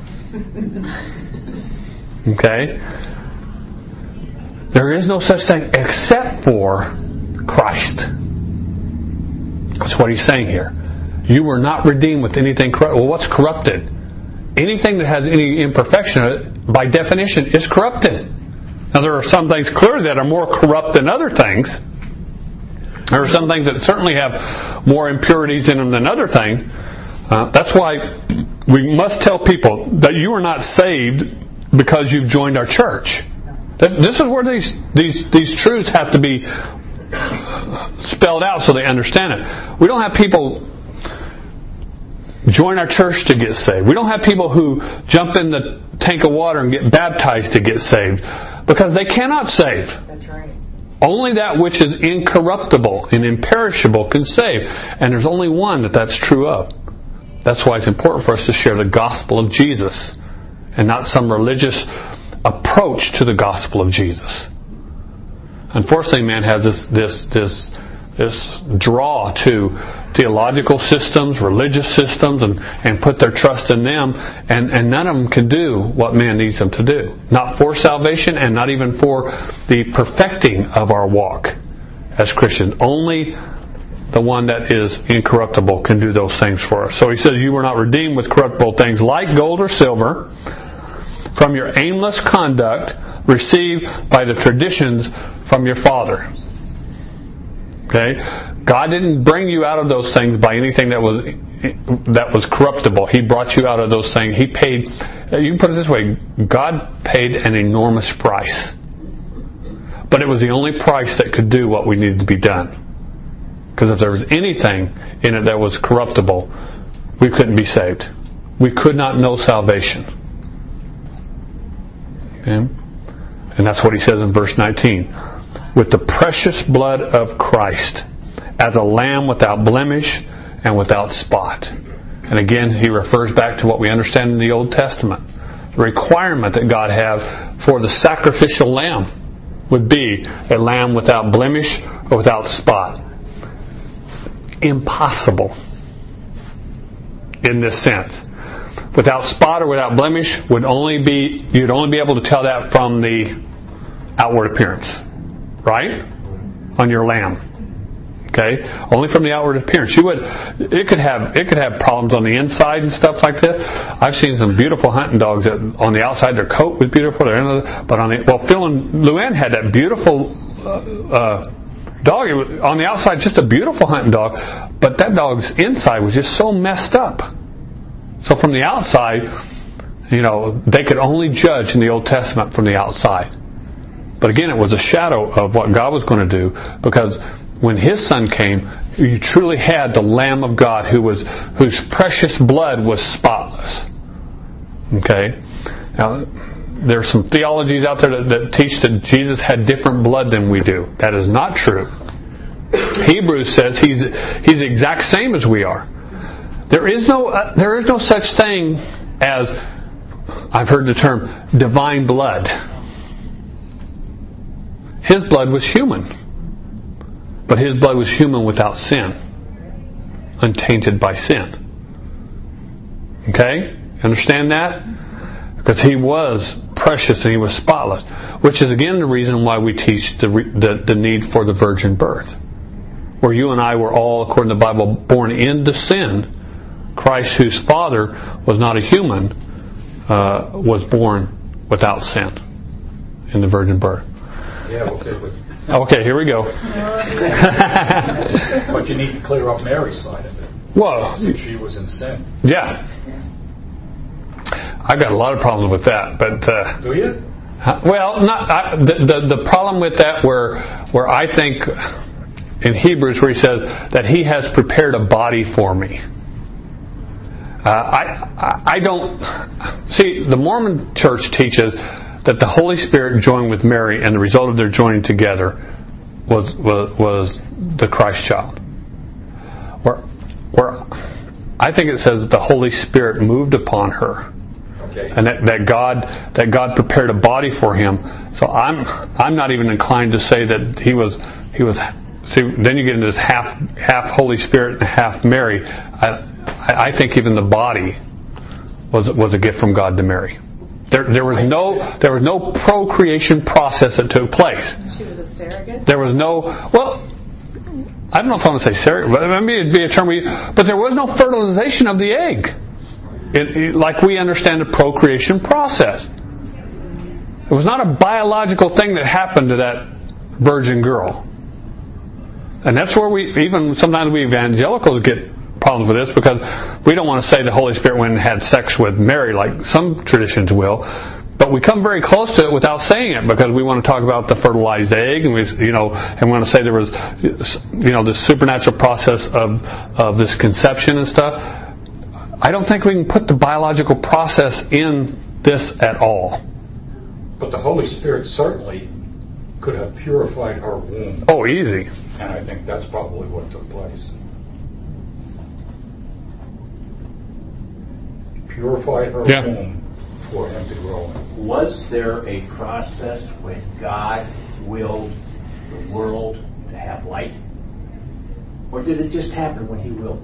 Okay? There is no such thing except for Christ. That's what he's saying here. You were not redeemed with anything corrupt. Well, what's corrupted? Anything that has any imperfection, by definition, is corrupted. Now, there are some things clearly that are more corrupt than other things. There are some things that certainly have more impurities in them than other things. Uh, that's why we must tell people that you are not saved because you've joined our church. This is where these these these truths have to be spelled out so they understand it. We don't have people join our church to get saved. We don't have people who jump in the tank of water and get baptized to get saved, because they cannot save. That's right. Only that which is incorruptible and imperishable can save. And there's only one that that's true of. That's why it's important for us to share the gospel of Jesus and not some religious approach to the gospel of Jesus. Unfortunately, man has this this this this draw to theological systems, religious systems, and, and put their trust in them, and, and none of them can do what man needs them to do. Not for salvation, and not even for the perfecting of our walk as Christians. Only the one that is incorruptible can do those things for us. So he says, you were not redeemed with corruptible things like gold or silver from your aimless conduct received by the traditions from your father. Okay? God didn't bring you out of those things by anything that was that was corruptible. He brought you out of those things. He paid, you can put it this way, God paid an enormous price. But it was the only price that could do what we needed to be done. Because if there was anything in it that was corruptible, we couldn't be saved. We could not know salvation. Okay? And that's what he says in verse nineteen. With the precious blood of Christ, as a lamb without blemish and without spot. And again, he refers back to what we understand in the Old Testament. The requirement that God had for the sacrificial lamb would be a lamb without blemish or without spot. Impossible in this sense. Without spot or without blemish would only be, you'd only be able to tell that from the outward appearance. Right? On your lamb. Okay? Only from the outward appearance. You would it could have it could have problems on the inside and stuff like this. I've seen some beautiful hunting dogs that on the outside their coat was beautiful, but on the well Phil and Luann had that beautiful uh, uh, dog. It was, on the outside just a beautiful hunting dog, but that dog's inside was just so messed up. So from the outside, you know, they could only judge in the Old Testament from the outside. But again, it was a shadow of what God was going to do, because when His Son came, you truly had the Lamb of God who was whose precious blood was spotless. Okay? Now, there are some theologies out there that, that teach that Jesus had different blood than we do. That is not true. Hebrews says He's He's the exact same as we are. There is no uh, there is no such thing as, I've heard the term, divine blood. His blood was human. But His blood was human without sin. Untainted by sin. Okay? Understand that? Because He was precious and He was spotless. Which is again the reason why we teach the, the, the need for the virgin birth. Where you and I were all, according to the Bible, born into sin. Christ, whose father was not a human, uh, was born without sin in the virgin birth. Yeah, okay, but okay, here we go. but you need to clear up Mary's side of it. Well, since she was in sin. Yeah, I've got a lot of problems with that. But uh, do you? Well, not I, the, the the problem with that where where I think in Hebrews where he says that He has prepared a body for me. Uh, I, I I don't see the Mormon Church teaches that the Holy Spirit joined with Mary, and the result of their joining together was was, was the Christ child. Where, where I think it says that the Holy Spirit moved upon her, okay. and that, that God that God prepared a body for Him. So I'm I'm not even inclined to say that He was He was. See, then you get into this half half Holy Spirit and half Mary. I I think even the body was was a gift from God to Mary. There, there was no, there was no procreation process that took place. She was a surrogate? There was no, well, I don't know if I want to say surrogate, but maybe it'd be a term we, but there was no fertilization of the egg. It, it, like we understand the procreation process. It was not a biological thing that happened to that virgin girl. And that's where we, even sometimes we evangelicals get problems with this, because we don't want to say the Holy Spirit went and had sex with Mary like some traditions will. But we come very close to it without saying it, because we want to talk about the fertilized egg, and we, you know, and we want to say there was, you know, this supernatural process of of this conception and stuff. I don't think we can put the biological process in this at all. But the Holy Spirit certainly could have purified her womb. Oh, easy. And I think that's probably what took place. Purified her Yeah. womb for him to grow in. Was there a process when God willed the world to have light? Or did it just happen when He willed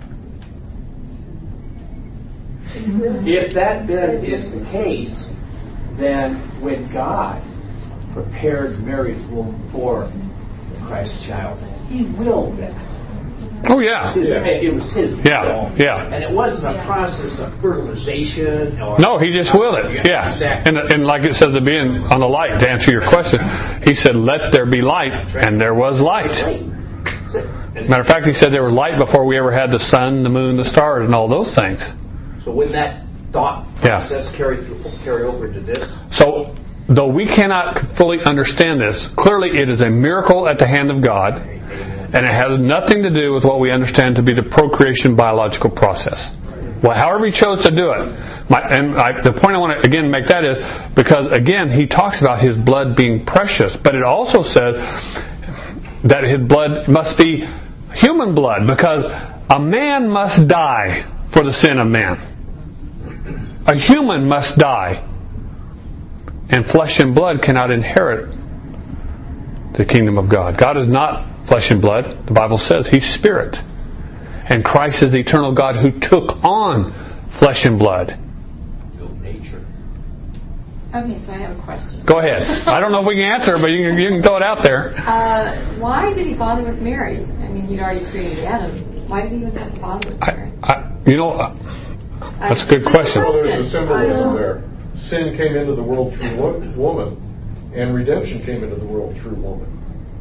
it? If that then is the case, then when God prepared Mary's womb for the Christ child, He willed it. Oh, yeah. His, it was His Yeah, will. yeah. And it wasn't a process of fertilization or... No, He just willed it. Yeah. Exactly. And, and like it says at the end on the light, to answer your question, He said, "Let there be light," and there was light. Matter of fact, He said there was light before we ever had the sun, the moon, the stars, and all those things. So when that thought Yeah. process carried through, carry over to this? So, though we cannot fully understand this, clearly it is a miracle at the hand of God, and it has nothing to do with what we understand to be the procreation biological process. Well, however He chose to do it. My, and I, the point I want to again make that is because again He talks about His blood being precious, but it also says that His blood must be human blood, because a man must die for the sin of man. A human must die. And flesh and blood cannot inherit the kingdom of God. God is not flesh and blood. The Bible says He's spirit. And Christ is the eternal God who took on flesh and blood. Nature. Okay, so I have a question. Go ahead. I don't know if we can answer it, but you can, you can throw it out there. Uh, why did He bother with Mary? I mean, He'd already created Adam. Why did He even have to bother with Mary? I, I, you know, uh, that's a good question. Well, there's a symbolism there. Sin came into the world through wo- woman, and redemption came into the world through woman.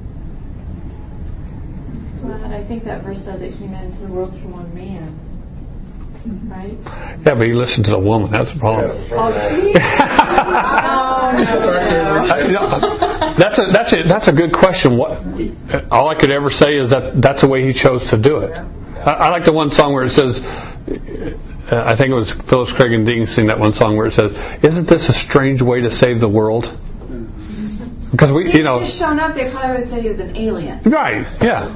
But I think that verse says it came into the world through one man. Right? Yeah, but you listen to the woman. That's the problem. Yeah, Oh, see? no, no, no. I- you know, that's a that's a that's a good question. What all I could ever say is that that's the way He chose to do it. I, I like the one song where it says, uh, I think it was Phyllis Craig and Dean sing that one song where it says, "Isn't this a strange way to save the world?" Because we, you know, If he'd shown up, they probably would have said he was an alien. right? Yeah.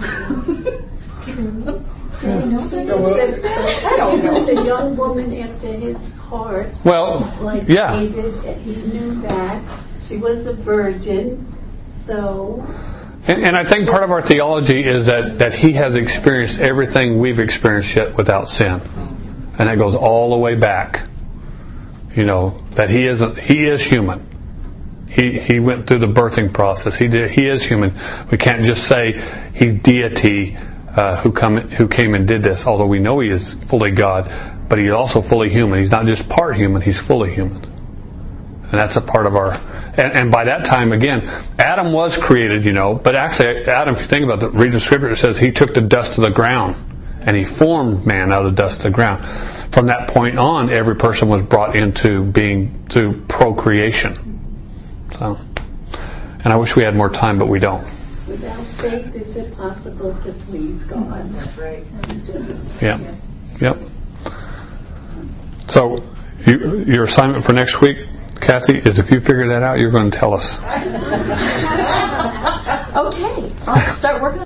I don't know. The young woman after His heart. Well, Like yeah. David, He knew that. She was a virgin. So. And, and I think part of our theology is that, that He has experienced everything we've experienced yet without sin. And that goes all the way back. You know, that He isn't, He is human. He He went through the birthing process. He did. He is human. We can't just say He's deity uh, who come who came and did this. Although we know He is fully God, but He's also fully human. He's not just part human. He's fully human, and that's a part of our. And, and by that time, again, Adam was created, you know. But actually, Adam, if you think about it, read the scripture. It says He took the dust of the ground and He formed man out of the dust of the ground. From that point on, every person was brought into being through procreation. So, and I wish we had more time, but we don't. Without faith, it's impossible to please God. That's right. Yeah. Yep. So, you, your assignment for next week, Kathy, is if you figure that out, you're going to tell us. Okay. I'll start working on